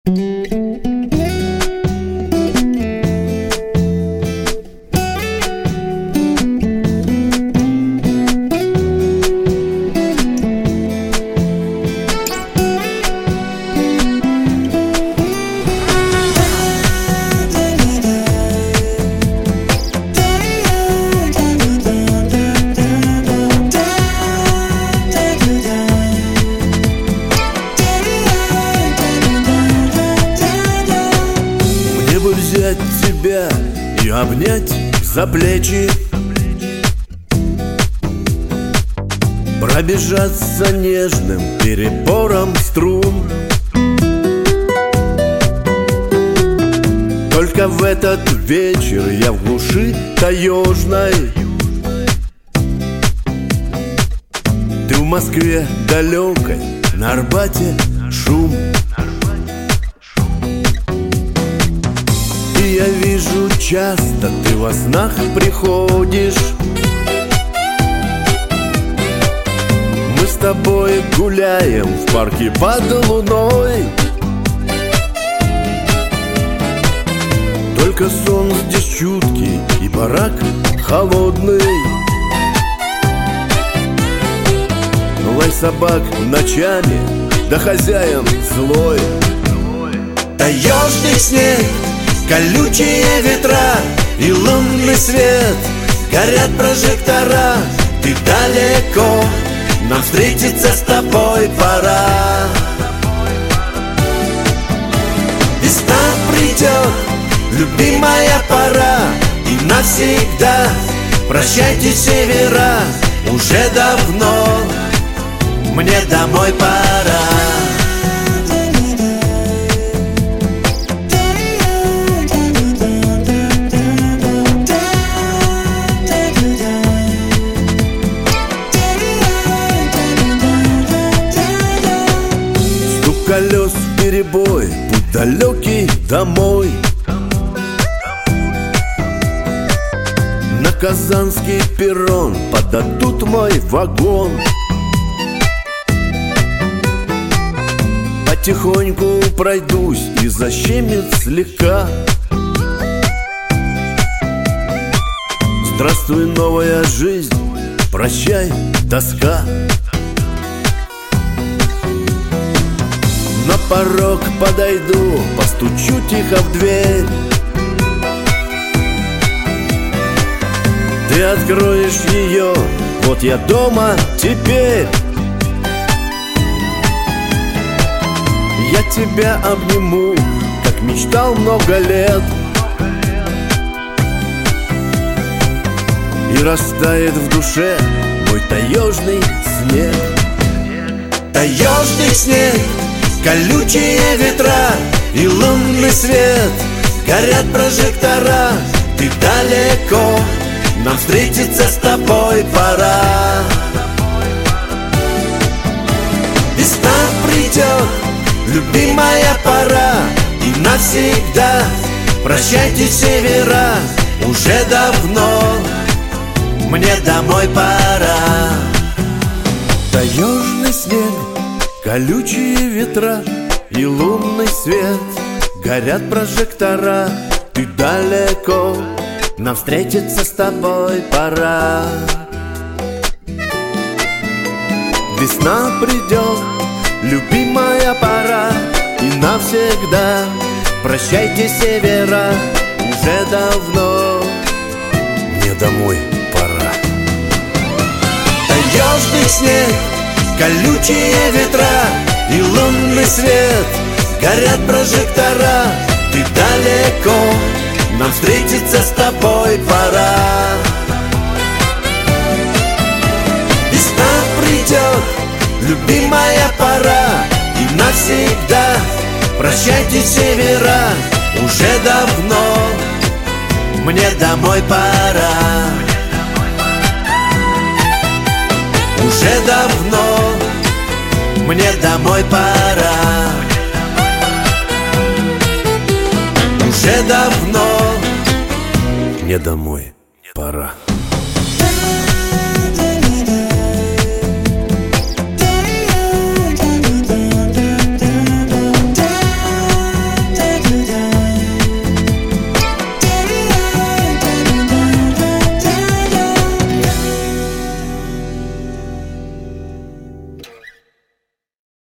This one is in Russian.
Взять тебя и обнять за плечи, пробежаться нежным перебором струн. Только в этот вечер я в глуши таежной. Ты в Москве далекой, на Арбате шум. Я вижу часто, ты во снах приходишь. Мы с тобой гуляем в парке под луной. Только сон здесь чуткий и барак холодный. Лай собак ночами, да хозяин злой. Таежный снег, колючие ветра и лунный свет. Горят прожектора, ты далеко, нам встретиться с тобой пора. Весна придет, любимая пора, и навсегда прощайте севера. Уже давно мне домой пора. Колес в перебой, путь далекий домой. На Казанский перрон подадут мой вагон. Потихоньку пройдусь и защемит слегка. Здравствуй, новая жизнь, прощай, тоска. На порог подойду, постучу тихо в дверь. Ты откроешь ее, вот я дома теперь. Я тебя обниму, как мечтал много лет. И растает в душе мой таежный снег. Таежный снег, колючие ветра и лунный свет. Горят прожектора, ты далеко, нам встретиться с тобой пора. Весна придет, любимая пора, и навсегда прощайте севера. Уже давно мне домой пора. Таежный снег, колючие ветра и лунный свет. Горят прожектора, ты далеко, нам встретиться с тобой пора. Весна придет, любимая пора, и навсегда прощайте севера. Уже давно мне домой пора. Таежный снег, колючие ветра и лунный свет. Горят прожектора, ты далеко, нам встретиться с тобой пора. Весна придет, любимая пора, и навсегда прощайте севера. Уже давно мне домой пора. Уже давно мне домой пора. Уже давно мне домой пора.